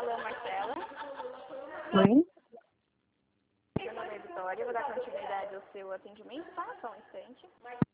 Alô, Marcela. Oi? Meu nome é Vitória, vou dar continuidade ao seu atendimento, tá? Só um instante.